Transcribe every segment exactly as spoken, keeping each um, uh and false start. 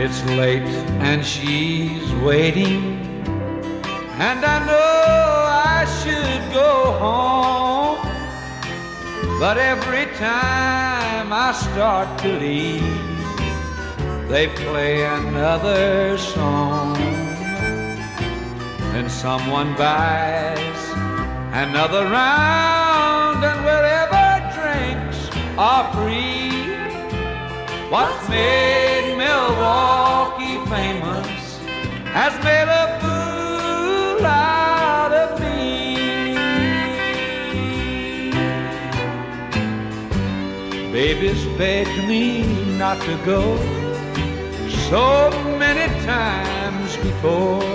It's late and she's waiting, and I know I should go home, but every time I start to leave, they play another song. Then someone buys another round, and wherever drinks are free, what's made Milwaukee famous has made a fool out of me. Baby's begged me not to go so many times before.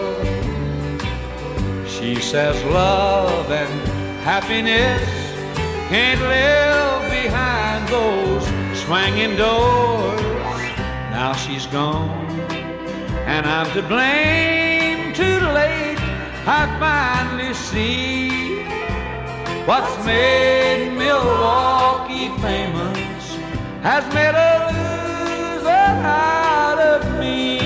She says love and happiness can't live behind those swinging doors. Now she's gone, and I'm to blame. Too late, I finally see what's made Milwaukee famous has made a loser out of me.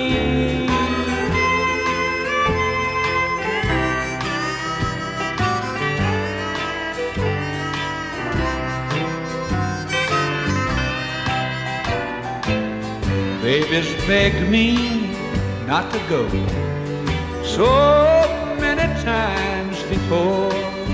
Baby's begged me not to go so many times before.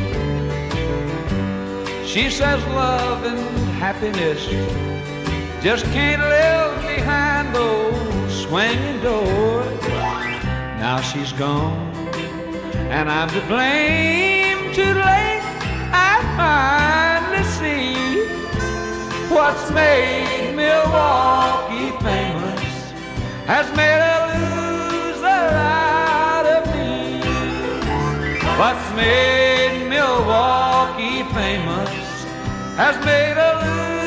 She says love and happiness just can't live behind those swinging doors. Now she's gone, and I'm to blame. Too late, I finally see what's made Milwaukee famous has made a loser out of me. What's made Milwaukee famous has made a loser